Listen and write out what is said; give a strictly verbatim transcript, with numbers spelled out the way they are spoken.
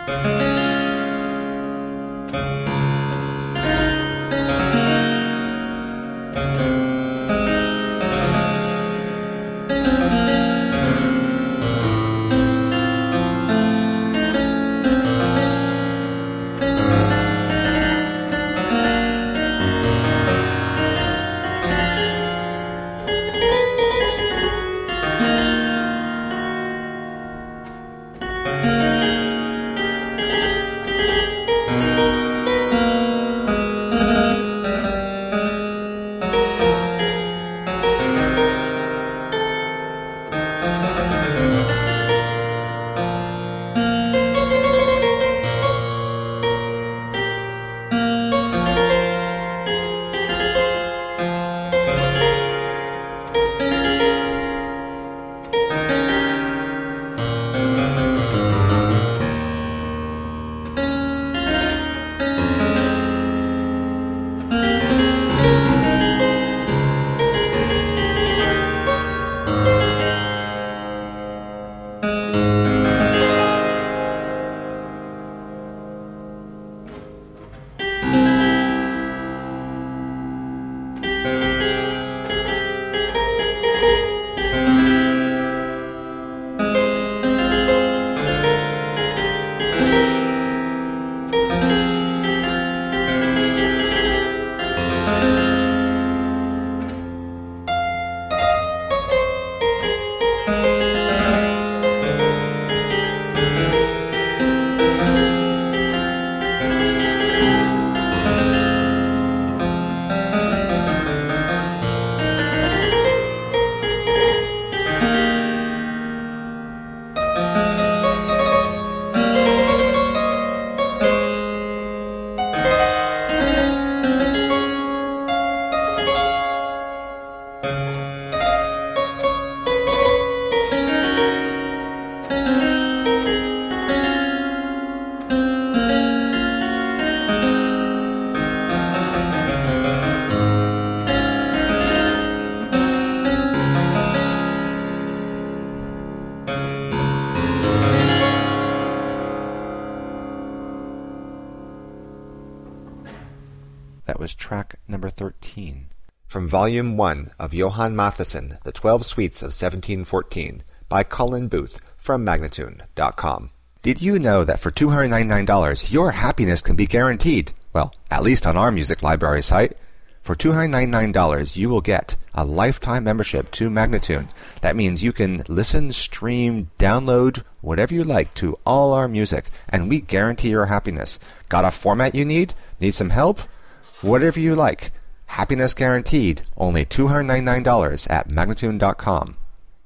That was track number thirteen. From Volume one of Johann Mattheson, The Twelve Suites of seventeen fourteen, by Colin Booth, from Magnatune dot com. Did you know that for two hundred ninety-nine dollars your happiness can be guaranteed? Well, at least on our music library site. For two hundred ninety-nine dollars you will get a lifetime membership to Magnatune. That means you can listen, stream, download, whatever you like to all our music, and we guarantee your happiness. Got a format you need? Need some help? Whatever you like. Happiness guaranteed. Only two hundred ninety-nine dollars at Magnatune dot com.